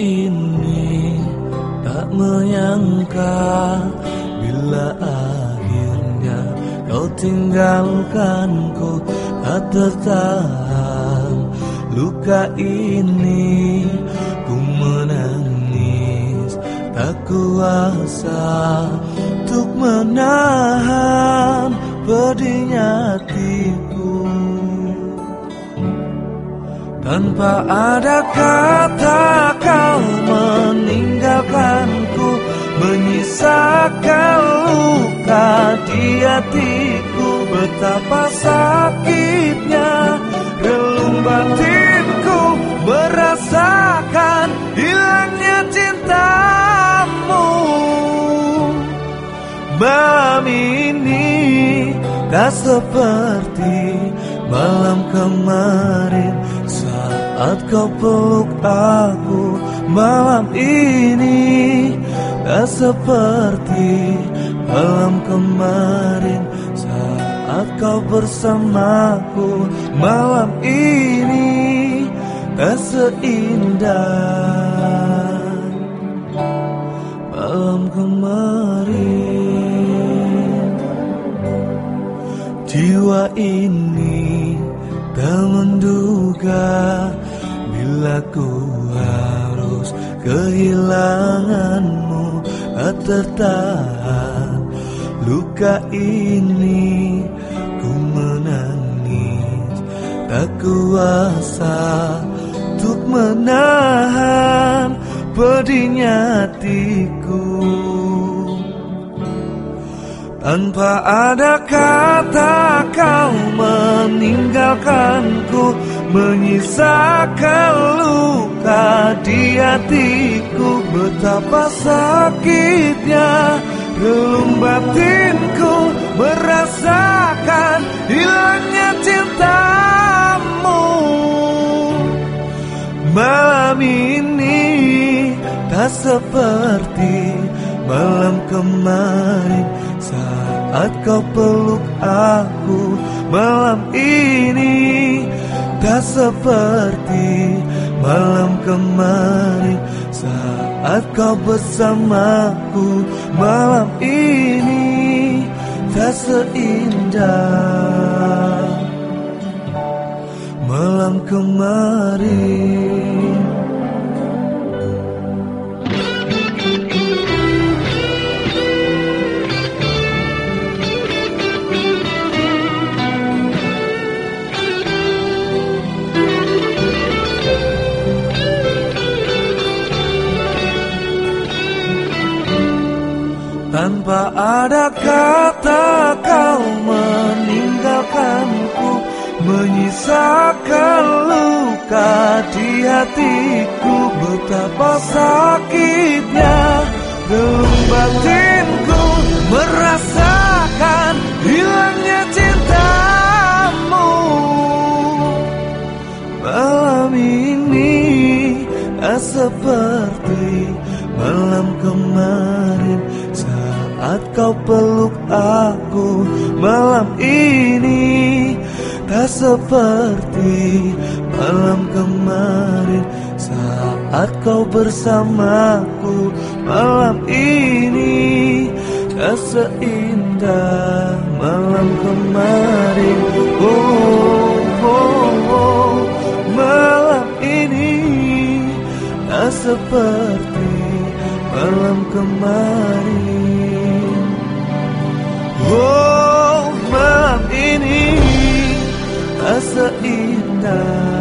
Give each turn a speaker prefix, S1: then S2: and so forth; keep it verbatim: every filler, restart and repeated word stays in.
S1: ini tak menyangka bila akhirnya kau tinggalkanku, tak tertahan luka ini. Ku menangis tak kuasa untuk menahan pedihnya hatiku. Tanpa ada kata kau meninggalkanku, menyisakan luka di hatiku. Betapa sakitnya relung batinku merasakan hilangnya cintamu. Malam ini tak seperti malam kemarin saat kau peluk aku. Malam ini tak seperti malam kemarin saat kau bersamaku. Malam ini tak seindah malam kemarin. Jiwa ini tak menduga bila ku harus kehilanganmu. Tak tertahan luka ini, ku menangis tak kuasa untuk menahan pedihnya hatiku. Tanpa ada kata kau meninggalkanku, menyisakan luka di hatiku. Betapa sakitnya relung batinku merasakan hilangnya cintamu. Malam ini tak seperti malam kemarin saat kau peluk aku. Malam ini tak seperti malam kemarin saat kau bersamaku. Malam ini tak seindah malam kemarin. Tanpa ada kata kau meninggalkanku, menyisakan luka di hatiku. Betapa sakitnya relung batinku merasakan hilangnya cintamu. Malam ini tak seperti malam kemarin saat kau peluk aku. Malam ini tak seperti malam kemarin saat kau bersamaku. Malam ini tak seindah malam kemarin. Oh, oh, oh. Malam ini tak seperti malam kemarin. Oh, malam ini tak seindah